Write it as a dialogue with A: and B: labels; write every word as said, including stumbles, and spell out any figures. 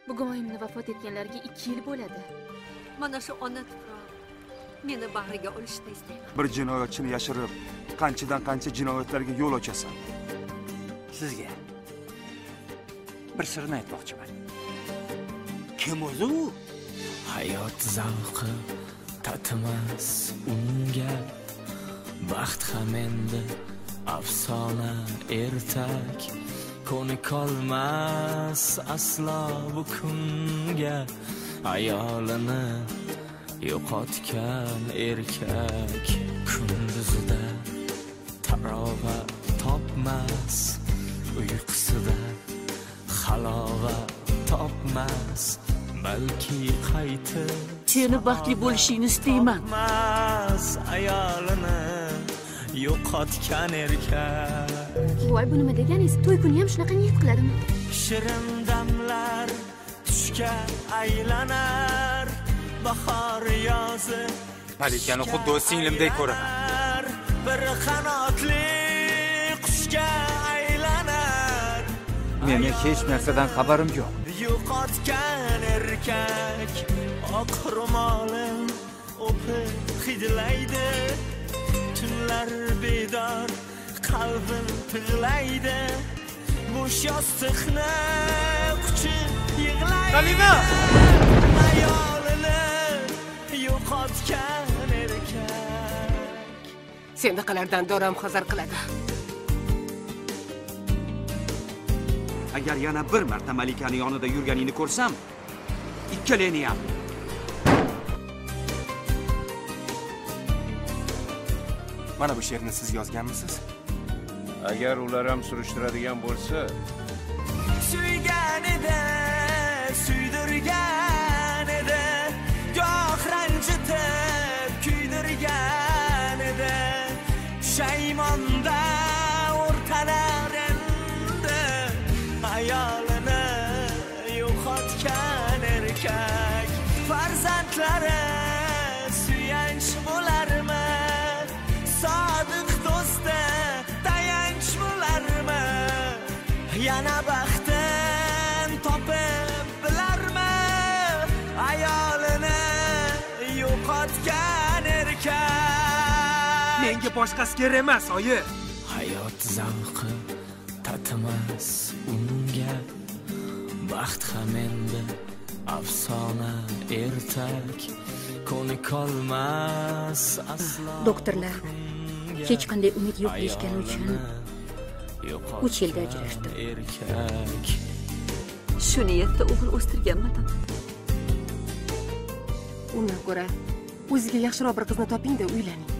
A: Bugun oyimni vafot etganlarga ikki yil bo'ladi.
B: Mana shu ona tuproq meni bag'riga olishni istayman.
C: Bir jinoyatchini yashirib, qanchadan qancha jinoyatlarga yo'l ochasan.
D: Sizga bir sirni aytmoqchiman. Kim o'zi u?
E: Hayot zavqi tatimas unga, baxt ham endi afsona ertak, ko'nikolmas aslo bu kunga, ayolini yo'qotgan erkak kunduzida tarovat topmas, uyqusida halovat topmas, balki qaytib
F: seni baxtli bo'lishingni istayman.
E: Ayolini yo'qotgan erkak.
A: Voy, bu nima deganingiz? To'y kuni ham shunaqa niyat qiladimi?
E: Shirin damlar tushga aylanar, bahor yozi
C: Malikani xuddi o'z singlimdek ko'raman.
E: Bir qanotli qushga aylanar.
D: Meni hech narsadan xabarim yo'q.
E: Yo'qotgan erkak oq ro'molim o'pib hidlaydi, tunlar bedor qalbim tig'laydi, bo'sh yostiqni quchib yig'laydi.
C: Salima!
E: Ayolini yo'qotgan erkak.
F: Senaqalardan doram hazar qiladi.
D: Agar yana bir marta Malikani yonida yurganingni ko'rsam, ikkaleni ham.
C: Mana bu she'rni siz yozganmisiz?
G: Agar ular ham surishtiradigan bo'lsa,
E: suyganida, suydirganida, goh ranjitib kuydirganida, shaymonda o'rtanar endi, ayolini yo'qotgan erkak. Farzandlari suyanch bo'larmi? Sodiq do'sti tayanch bo'larmi? Yana baxtin topib bilarmi? Ayolini yo'qotgan erkak.
C: Menga boshqasi kerak emas, oyi.
E: Hayot zavqi tatimas unga, baxt ham endi afsona ertak, ko'nikolmas aslo.
A: Doktorlar hech qanday umid yo'q deyishgani uchun uch yilda ajrashdim.
E: Erkak
B: Shu niyatda o'g'il o'stirganmidim.
F: Undan ko'ra o'ziga yaxshiroq bir qizni toping-da uylaning.